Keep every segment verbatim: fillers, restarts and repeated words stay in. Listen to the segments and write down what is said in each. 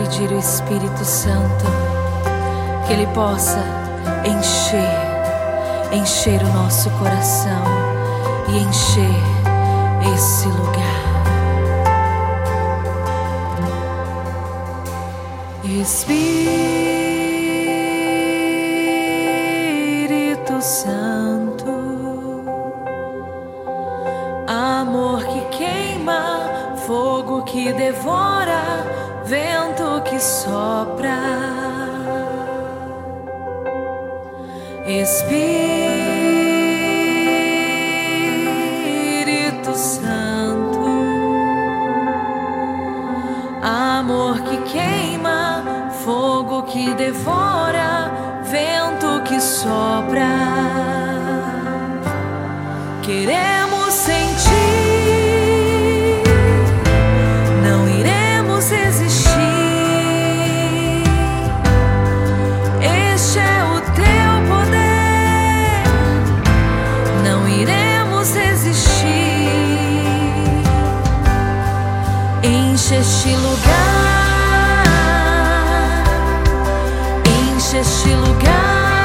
pedir o Espírito Santo, que Ele possa encher, encher o nosso coração e encher esse lugar. Espírito Santo, amor que queima, fogo que devora, vento que sopra. Espírito Santo, amor que queima, fogo que devora, vento que sopra. Queremos sentir, não iremos resistir. Este é o teu poder, não iremos resistir. Enche este lugar, enche este lugar.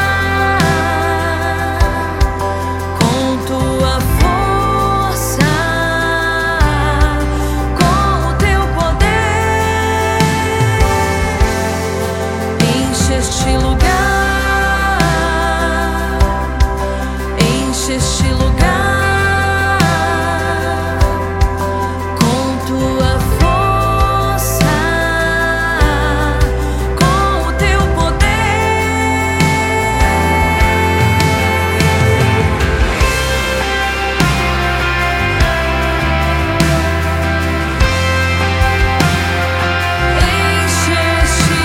Este lugar, enche este lugar com tua força, com o teu poder. Enche este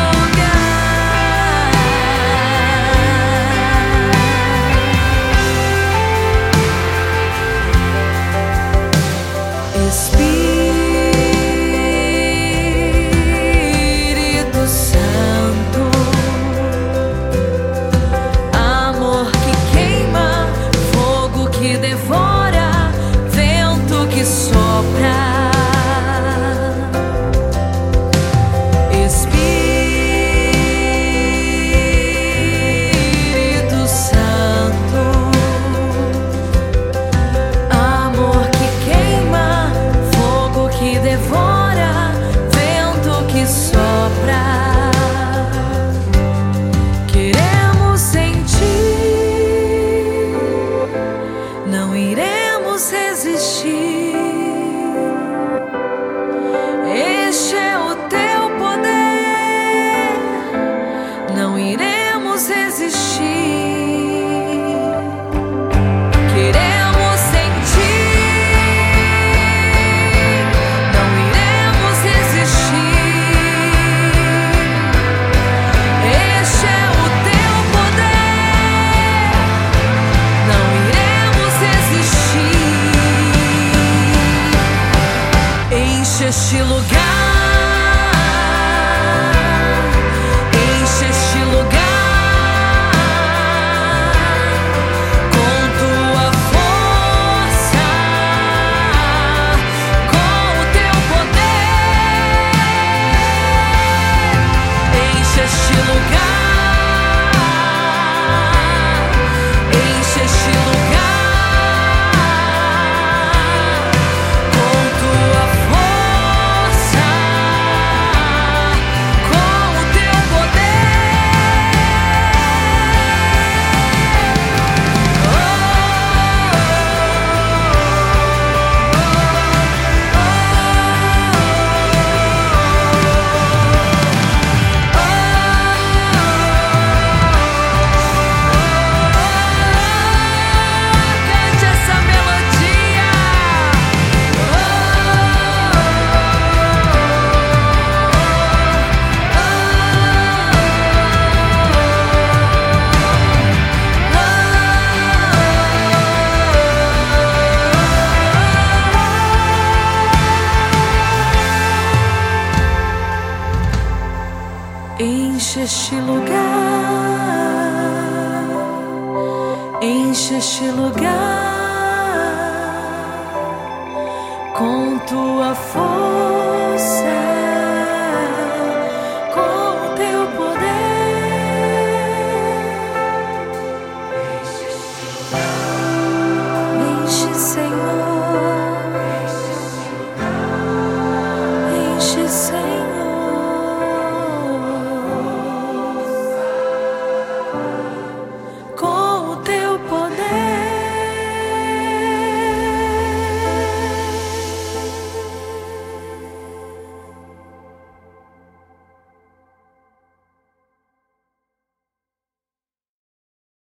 Espírito Santo, amor que queima, fogo que devora, vento que sopra. Espírito Santo, amor que queima, fogo que devora, vento que sopra. Queremos sentir, não iremos resistir. Este é o teu poder, não iremos resistir. Queremos sentir, não iremos resistir. Este é o teu poder, não iremos resistir. Enche este lugar, enche este lugar com tua força, com o teu poder. Enche este lugar, enche este lugar com tua força, com o teu poder. Oh, cante essa melodia. Enche este lugar, enche este lugar com tua força.